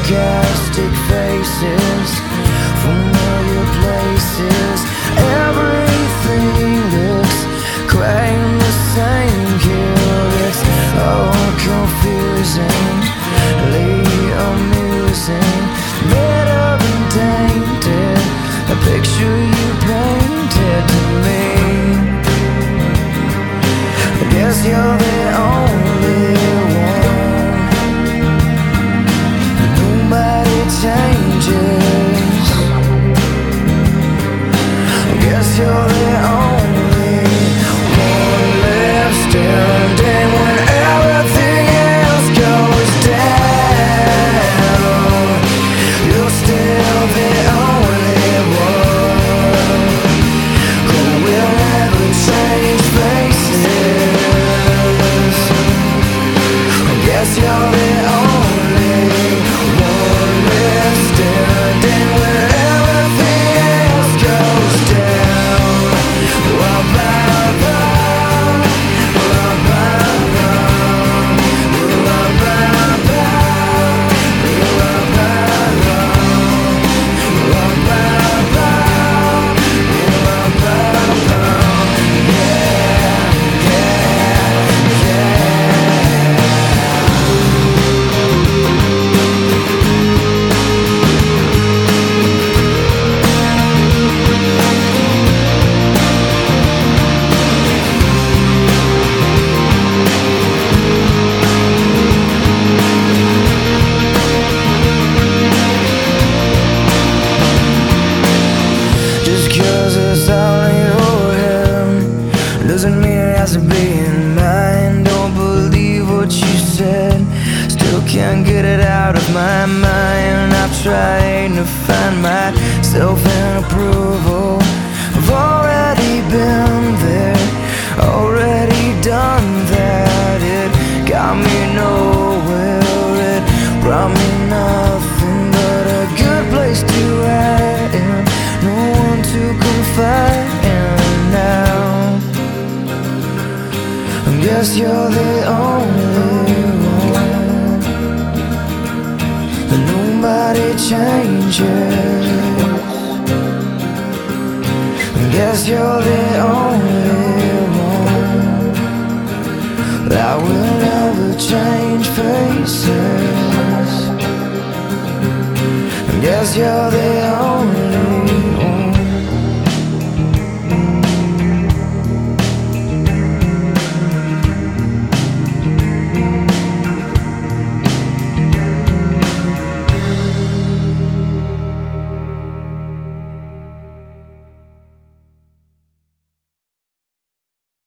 sarcastic faces, familiar places. Everything looks quite the same here. It's all confusingly amusing, made up and tainted, a picture you painted to me. I guess you're the only one. Nobody changes. I guess you're the only one left standing when everything else goes down. You're still the only one who will never change faces. I guess you're the only one left standing when everything else goes down. Just 'cause it's all in your head doesn't mean it has to be in mine. Don't believe what you said, still can't get it out of my mind. I've tried to find myself in approval. I've already been there, already done that. It got me nowhere, it brought me nothing but a good place to hide and no one to confide in now. I guess you're the only one, but nobody changes. I guess you're the only one that will never change faces. I guess you're the